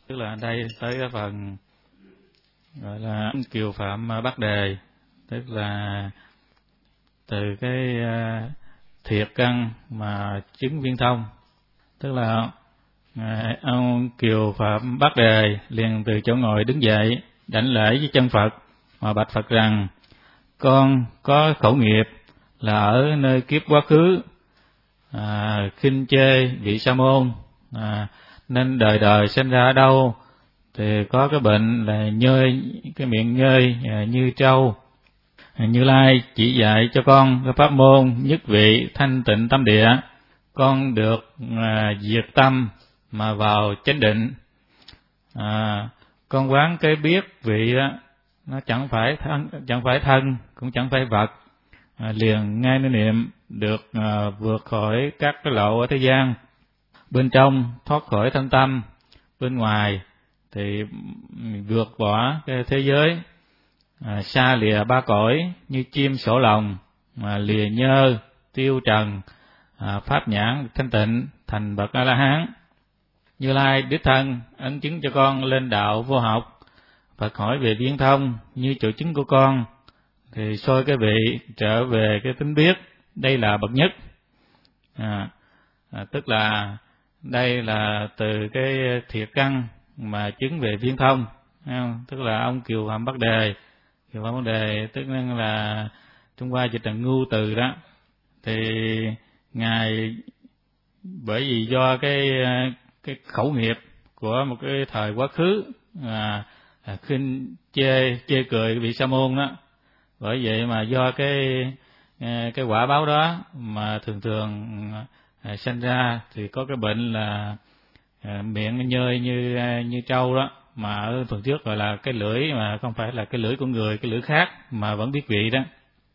Tức là đây tới cái phần gọi là Kiều Phạm Bát Đề, tức là từ cái thiệt căn mà chứng viên thông. Tức là ông Kiều Phạm Bát Đề liền từ chỗ ngồi đứng dậy, đảnh lễ với chân Phật mà bạch Phật rằng: con có khẩu nghiệp là ở nơi kiếp quá khứ khinh chê vị sa môn, nên đời đời sinh ra ở đâu thì có cái bệnh là nhơi, cái miệng nhơi như trâu. Như Lai chỉ dạy cho con cái pháp môn nhất vị thanh tịnh tâm địa, con được diệt tâm mà vào chánh định. Con quán cái biết vị đó, nó chẳng phải thân cũng chẳng phải vật, liền ngay nơi niệm được vượt khỏi các cái lộ ở thế gian. Bên trong thoát khỏi thân tâm, bên ngoài thì vượt bỏ cái thế giới, xa lìa ba cõi như chim sổ lòng, mà lìa nhơ tiêu trần, pháp nhãn thanh tịnh thành bậc A La Hán. Như Lai đích thân ấn chứng cho con lên đạo vô học. Phật hỏi về viên thông như chỗ chứng của con, thì soi cái vị trở về cái tính biết, đây là bậc nhất. Tức là đây là từ cái thiệt căn mà chứng về viên thông, tức là ông Kiều Phạm Bát Đề. Kiều Phạm Bát Đề tức là Trung Hoa dịch là ngu từ đó. Thì ngài bởi vì do cái khẩu nghiệp của một cái thời quá khứ khinh chê cười vị sa môn đó, bởi vậy mà do cái quả báo đó mà thường sanh ra thì có cái bệnh là miệng nhơi như trâu đó, mà ở phần trước gọi là cái lưỡi mà không phải là cái lưỡi của người, cái lưỡi khác mà vẫn biết vị đó.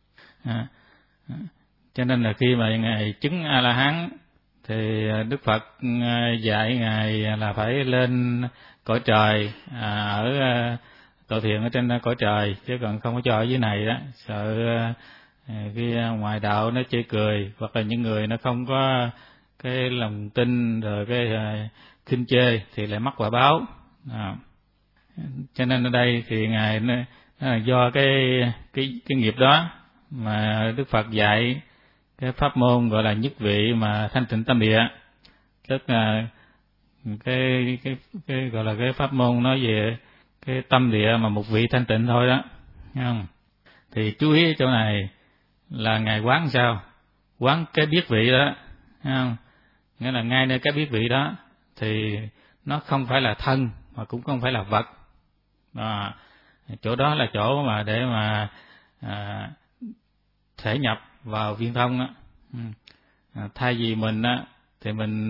Cho nên là khi mà ngài chứng A La Hán thì Đức Phật dạy ngài là phải lên cõi trời, ở tội thiện ở trên cõi trời, chứ còn không có cho ở dưới này đó, sợ khi ngoài đạo nó chê cười, hoặc là những người nó không có cái lòng tin rồi cái khinh chê thì lại mắc quả báo. Cho nên ở đây thì ngài nó là do cái nghiệp đó mà Đức Phật dạy cái pháp môn gọi là nhất vị mà thanh tịnh tâm địa, tức là cái gọi là cái pháp môn nói về cái tâm địa mà một vị thanh tịnh thôi đó, thấy không? Thì chú ý ở chỗ này là ngài quán sao? Quán cái biết vị đó, thấy không? Nghĩa là ngay nơi cái biết vị đó thì nó không phải là thân mà cũng không phải là vật. Chỗ đó là chỗ mà để mà thể nhập vào viên thông đó. Thay vì mình á thì mình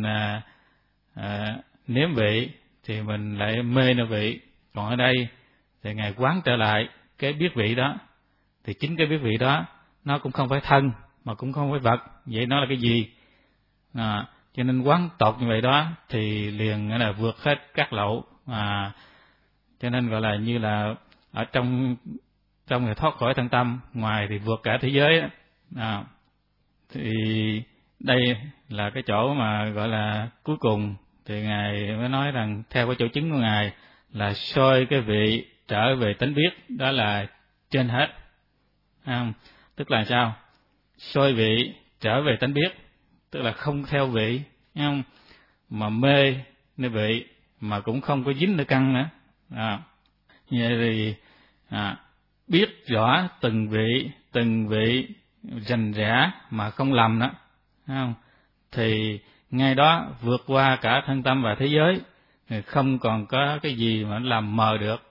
nếm vị thì mình lại mê nơi vị, còn ở đây thì ngài quán trở lại cái biết vị đó, thì chính cái biết vị đó nó cũng không phải thân mà cũng không phải vật, vậy nó là cái gì? Cho nên quán tột như vậy đó thì liền là vượt hết các lậu, cho nên gọi là như là ở trong thì thoát khỏi thân tâm, ngoài thì vượt cả thế giới đó. Thì đây là cái chỗ mà gọi là cuối cùng thì ngài mới nói rằng theo cái chỗ chứng của ngài là soi cái vị trở về tánh biết, đó là trên hết. Tức là sao? Soi vị trở về tánh biết, tức là không theo vị, không? Mà mê nơi vị mà cũng không có dính nơi căn nữa. Vậy thì biết rõ từng vị rành rẽ mà không lầm đó, không? Thì ngay đó vượt qua cả thân tâm và thế giới, không còn có cái gì mà làm mờ được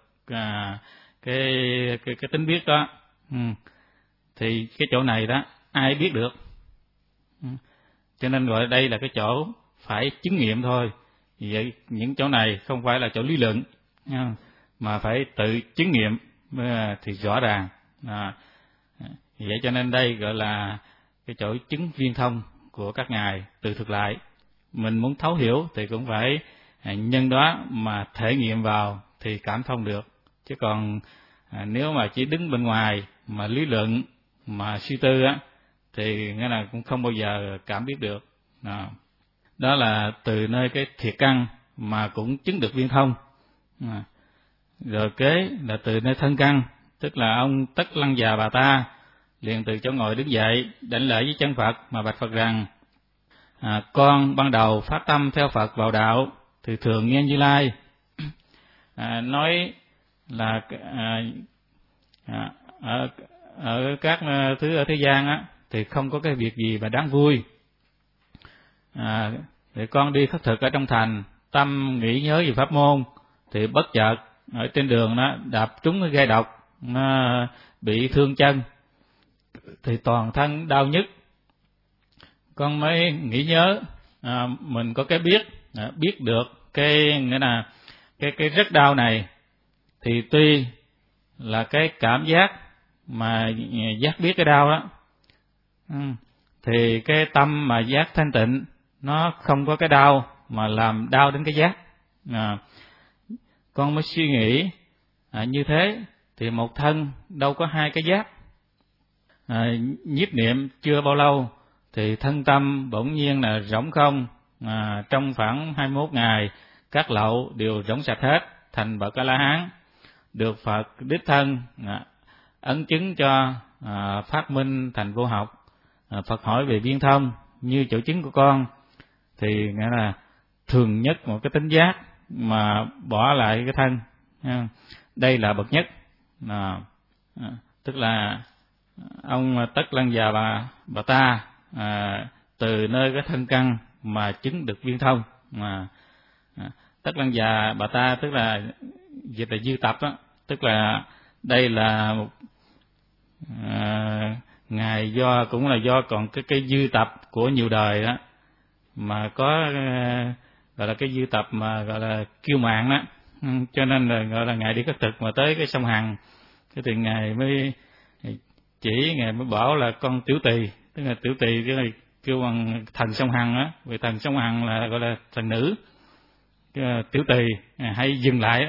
cái tính biết đó. Thì cái chỗ này đó ai biết được, cho nên gọi đây là cái chỗ phải chứng nghiệm thôi. Vậy những chỗ này không phải là chỗ lý luận, mà phải tự chứng nghiệm thì rõ ràng. Vậy cho nên đây gọi là cái chỗ chứng viên thông của các ngài từ thực lại. Mình muốn thấu hiểu thì cũng phải nhân đó mà thể nghiệm vào thì cảm thông được, chứ còn nếu mà chỉ đứng bên ngoài mà lý luận mà suy tư á thì nghĩa là cũng không bao giờ cảm biết được. Đó là từ nơi cái thiệt căn mà cũng chứng được viên thông. Rồi kế là từ nơi thân căn, tức là ông Tất Lăng Già Bà Ta liền từ chỗ ngồi đứng dậy, đảnh lễ với chân Phật mà bạch Phật rằng: con ban đầu phát tâm theo Phật vào đạo thì thường nghe Như Lai nói là ở các thứ ở thế gian á thì không có cái việc gì mà đáng vui. Thì con đi khất thực ở trong thành, tâm nghĩ nhớ về pháp môn, thì bất chợt ở trên đường nó đạp trúng cái gai độc, nó bị thương chân, thì toàn thân đau nhức. Con mới nghĩ nhớ mình có cái biết được cái nghĩa là cái rất đau này, thì tuy là cái cảm giác mà giác biết cái đau đó, thì cái tâm mà giác thanh tịnh nó không có cái đau mà làm đau đến cái giác. Con mới suy nghĩ như thế thì một thân đâu có hai cái giác. Nhiếp niệm chưa bao lâu thì thân tâm bỗng nhiên là rỗng không, trong khoảng 21 ngày các lậu đều rỗng sạch hết, thành bậc A-la-hán, được Phật đích thân ấn chứng cho phát minh thành vô học. Phật hỏi về viên thông như chỗ chứng của con, thì nghĩa là thường nhất một cái tính giác mà bỏ lại cái thân. Đây là bậc nhất, tức là ông Tất Lăng Già Bà Ta từ nơi cái thân căn mà chứng được viên thông. Tất Lăng Già Bà Ta tức là dịch là dư tập đó, tức là đây là một ngài cũng là do còn cái dư tập của nhiều đời đó, mà có gọi là cái dư tập mà gọi là kiêu mạn đó, cho nên là gọi là ngài đi khất thực mà tới cái sông Hằng, cái thì ngài mới ngài mới bảo là con Tiểu Tỳ, tức là Tiểu Tỳ cái này kêu bằng thần sông Hằng á, vì thần sông Hằng là gọi là thần nữ. Tiểu Tỳ hay dừng lại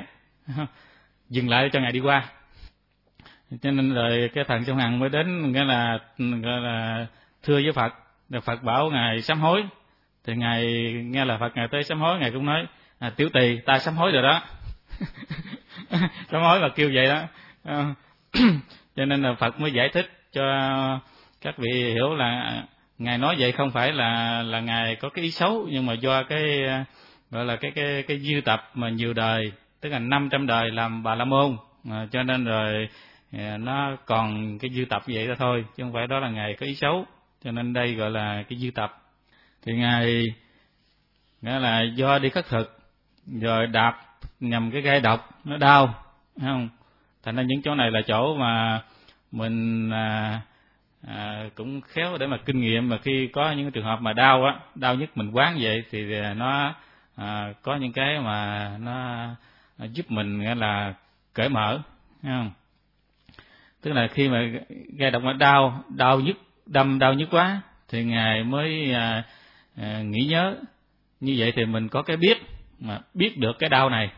cho ngài đi qua, cho nên rồi cái thần sông Hằng mới đến gọi là thưa với Phật. Rồi Phật bảo ngài sám hối, thì ngài nghe là Phật ngài tới sám hối, ngài cũng nói Tiểu Tỳ ta sám hối rồi đó. Sám hối mà kêu vậy đó. Cho nên là Phật mới giải thích cho các vị hiểu là ngài nói vậy không phải là ngài có cái ý xấu, nhưng mà do cái gọi là cái dư tập mà nhiều đời, tức là 500 đời làm Bà La Môn, cho nên rồi nó còn cái dư tập vậy đó thôi, chứ không phải đó là ngài có ý xấu. Cho nên đây gọi là cái dư tập. Thì ngài nghĩa là do đi khất thực rồi đạp nhằm cái gai độc nó đau, thấy không? Thành ra những chỗ này là chỗ mà mình cũng khéo để mà kinh nghiệm, mà khi có những trường hợp mà đau nhất mình quán vậy thì nó có những cái mà nó giúp mình nghĩa là cởi mở, thấy không? Tức là khi mà gai độc nó đau nhức quá thì ngài mới nghĩ nhớ như vậy, thì mình có cái mà biết được cái đau này.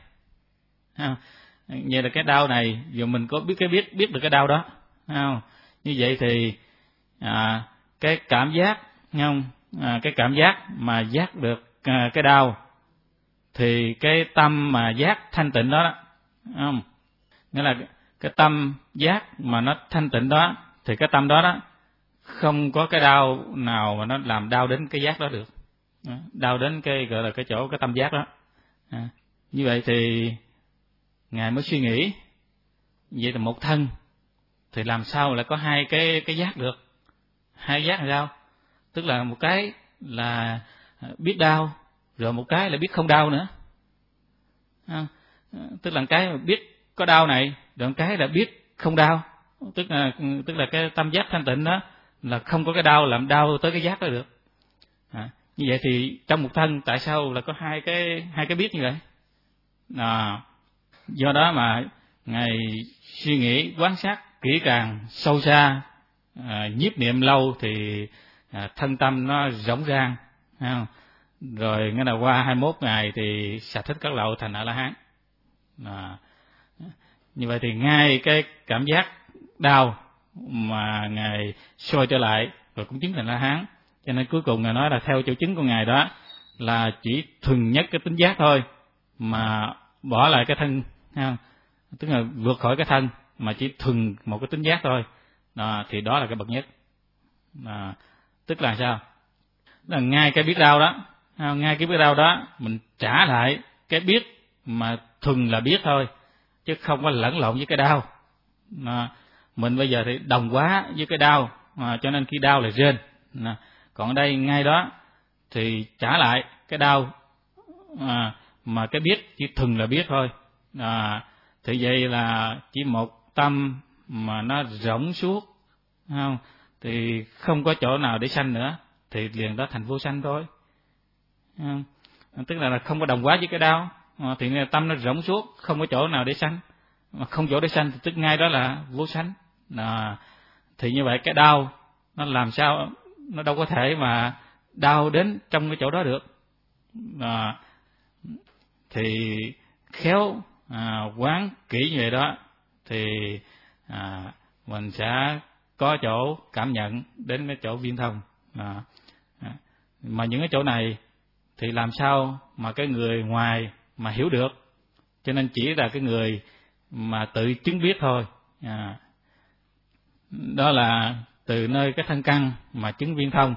Vậy là cái đau này giờ mình có biết được cái đau đó, không? Như vậy thì cái cảm giác, không? Cái cảm giác mà giác được cái đau thì cái tâm mà giác thanh tịnh đó, không? Nghĩa là cái tâm giác mà nó thanh tịnh đó, thì cái tâm đó không có cái đau nào mà nó làm đau đến cái giác đó được, đau đến cái gọi là cái chỗ cái tâm giác đó. Như vậy thì ngài mới suy nghĩ, vậy là một thân thì làm sao lại có hai cái giác được? Hai giác là sao? Tức là một cái là biết đau, rồi một cái là biết không đau nữa. Tức là cái mà biết có đau này, rồi một cái là biết không đau. Tức là cái tâm giác thanh tịnh đó là không có cái đau làm đau tới cái giác đó được. Như vậy thì trong một thân tại sao là có hai cái biết như vậy? Do đó mà ngài suy nghĩ quán sát kỹ càng sâu xa, nhiếp niệm lâu thì thân tâm nó rỗng rang, không? Rồi nghĩa là qua 21 ngày thì sạch hết các lậu thành A-la-hán. Như vậy thì ngay cái cảm giác đau mà ngài soi trở lại rồi cũng chứng thành A-la-hán. Cho nên cuối cùng ngài nói là theo chỗ chứng của ngài đó là chỉ thuần nhất cái tính giác thôi, mà bỏ lại cái thân, tức là vượt khỏi cái thân mà chỉ thuần một cái tính giác thôi, thì đó là cái bậc nhất. Tức là sao? Là ngay cái biết đau đó, ngay cái biết đau đó mình trả lại cái biết mà thuần là biết thôi, chứ không có lẫn lộn với cái đau. Mình bây giờ thì đồng hóa với cái đau, cho nên khi đau là rên. Còn ở đây ngay đó thì trả lại cái đau, mà cái biết chỉ thuần là biết thôi. Thì vậy là chỉ một tâm mà nó rỗng suốt, không? Thì không có chỗ nào để sanh nữa, thì liền đó thành vô sanh thôi. Tức là không có đồng hóa với cái đau, thì tâm nó rỗng suốt, không có chỗ nào để sanh, mà không chỗ để sanh thì tức ngay đó là vô sanh. Thì như vậy cái đau nó làm sao, nó đâu có thể mà đau đến trong cái chỗ đó được. Thì khéo quán kỹ như vậy đó thì mình sẽ có chỗ cảm nhận đến cái chỗ viên thông. Mà những cái chỗ này thì làm sao mà cái người ngoài mà hiểu được, cho nên chỉ là cái người mà tự chứng biết thôi. Đó là từ nơi cái thân căn mà chứng viên thông.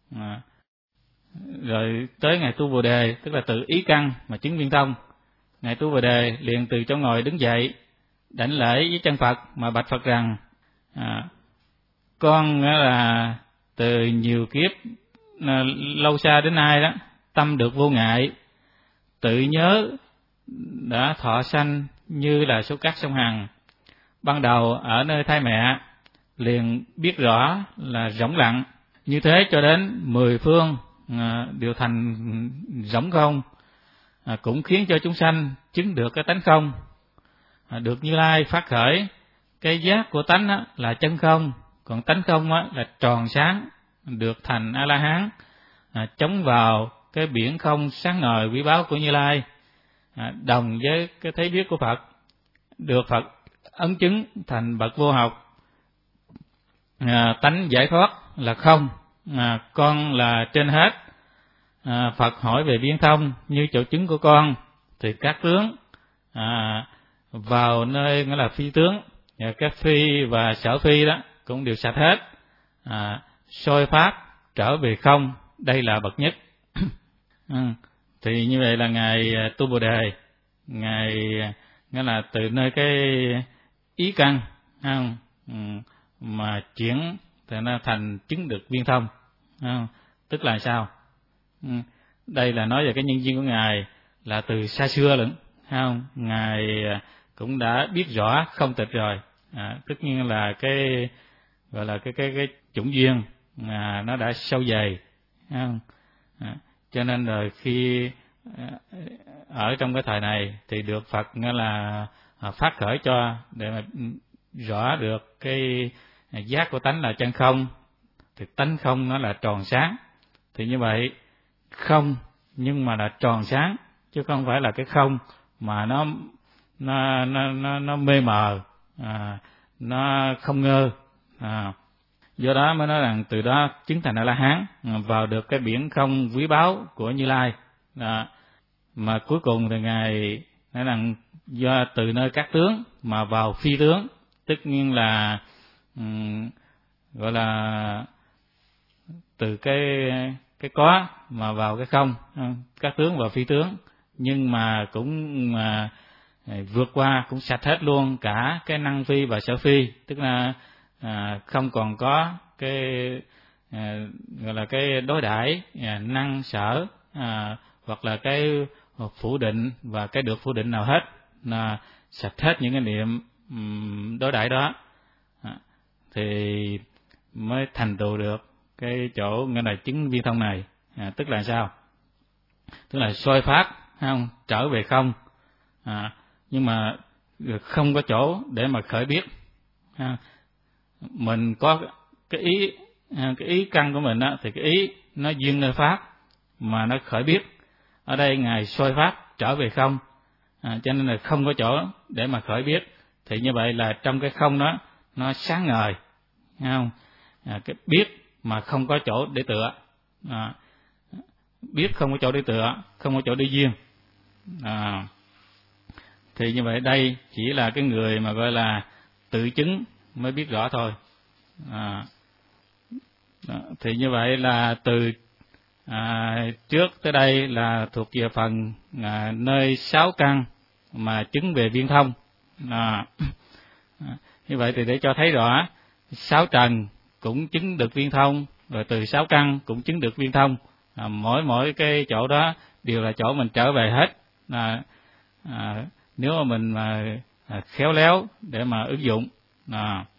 Rồi tới ngày tu Bồ Đề, tức là từ ý căn mà chứng viên thông. Ngài tu Bồ Đề liền từ chỗ ngồi đứng dậy, đảnh lễ với chân Phật mà bạch Phật rằng: con là từ nhiều kiếp lâu xa đến nay đó, tâm được vô ngại, tự nhớ đã thọ sanh như là số cát sông Hằng. Ban đầu ở nơi thai mẹ liền biết rõ là rỗng lặng, như thế cho đến 10 phương đều thành rỗng không, cũng khiến cho chúng sanh chứng được cái tánh không, được Như Lai phát khởi cái giác của tánh là chân không, còn tánh không là tròn sáng, được thành A La Hán, chống vào cái biển không sáng ngời quý báu của Như Lai, đồng với cái thấy biết của Phật, được Phật ấn chứng thành bậc vô học, tánh giải thoát là không, con là trên hết. Phật hỏi về viên thông như chỗ chứng của con, thì các tướng vào nơi nghĩa là phi tướng, các phi và sở phi đó cũng đều sạch hết, soi pháp trở về không, đây là bậc nhất. Thì như vậy là ngài tu Bồ Đề, ngài nghĩa là từ nơi cái ý căn, không? Mà chuyển thì nó thành chứng được viên thông, không? Tức là sao? Đây là nói về cái nhân duyên của ngài là từ xa xưa lận, không? Ngài cũng đã biết rõ không tịch rồi, tất nhiên là cái gọi là cái chủng duyên nó đã sâu dày, không? Cho nên rồi khi ở trong cái thời này thì được Phật nghĩa là phát khởi cho để mà rõ được cái giác của tánh là chân không, thì tánh không nó là tròn sáng. Thì như vậy không nhưng mà là tròn sáng, chứ không phải là cái không mà nó mê mờ, nó không ngơ. Do đó mới nói rằng từ đó chứng thành A La Hán, vào được cái biển không quý báu của Như Lai. Mà cuối cùng thì ngài nói rằng do từ nơi các tướng mà vào phi tướng, tất nhiên là gọi là từ cái có mà vào cái không, các tướng vào phi tướng, nhưng mà cũng vượt qua, cũng sạch hết luôn cả cái năng phi và sở phi, tức là không còn có cái gọi là cái đối đãi năng sở, hoặc là cái phủ định và cái được phủ định nào hết, là sạch hết những cái niệm đối đãi đó, thì mới thành tựu được cái chỗ nghĩa là chứng viên thông này. Tức là sao? Tức là soi pháp, không trở về không, nhưng mà không có chỗ để mà khởi biết. Mình có cái ý căn của mình đó, thì cái ý nó duyên nơi pháp mà nó khởi biết. Ở đây ngài soi pháp trở về không, cho nên là không có chỗ để mà khởi biết. Thì như vậy là trong cái không đó nó sáng ngời, không? Cái biết mà không có chỗ để tựa, biết không có chỗ để tựa, không có chỗ để duyên. Thì như vậy đây chỉ là cái người mà gọi là tự chứng mới biết rõ thôi. Thì như vậy là từ trước tới đây là thuộc về phần nơi 6 căn mà chứng về viên thông. Như vậy thì để cho thấy rõ 6 trần cũng chứng được viên thông, rồi từ 6 căn cũng chứng được viên thông. Mỗi cái chỗ đó đều là chỗ mình trở về hết. Nếu mà mình mà khéo léo để mà ứng dụng.